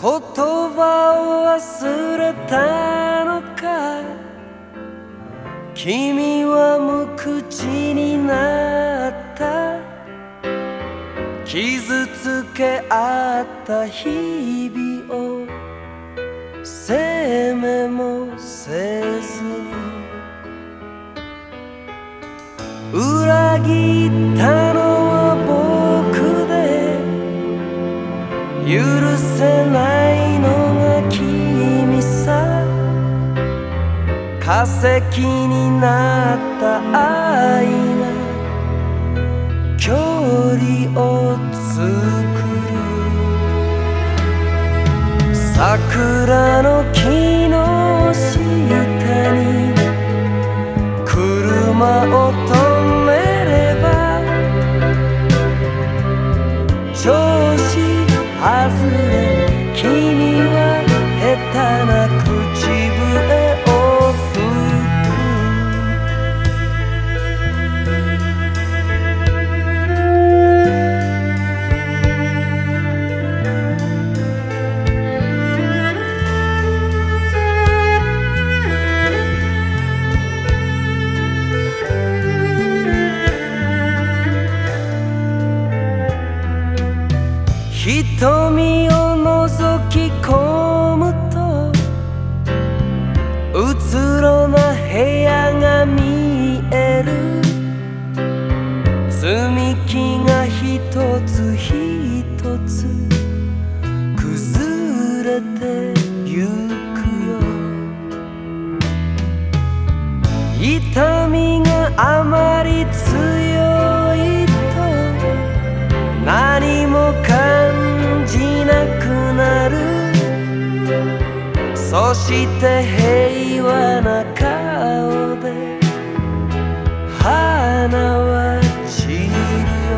葉を忘れたのか、君は無口になった。傷つけ合った日々を責めもせずに、裏切ったのは僕で許せないのが君さ。化石になった愛が距離を作る。桜の木の下に車を止めれば、調子外れ君は下手な口笛を吹く。瞳を覗き込むとうつろな部屋が見える。積み木が一つ一つ崩れてゆくよ。痛みがあまり強いと何も感じなくなる。そして平和な顔で花は散るよ。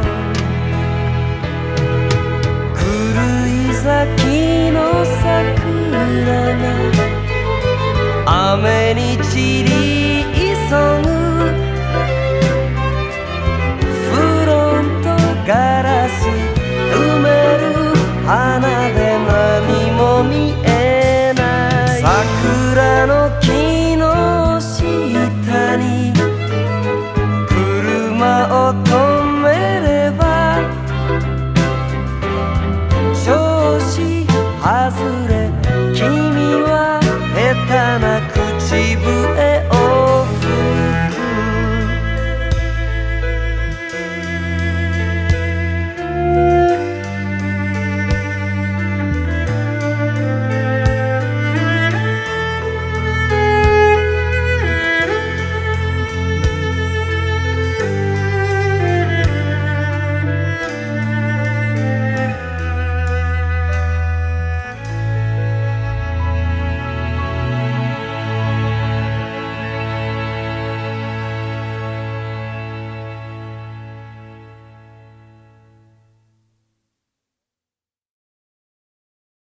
狂い咲きの桜が雨に散り急ぐ。フロントガラス埋める花で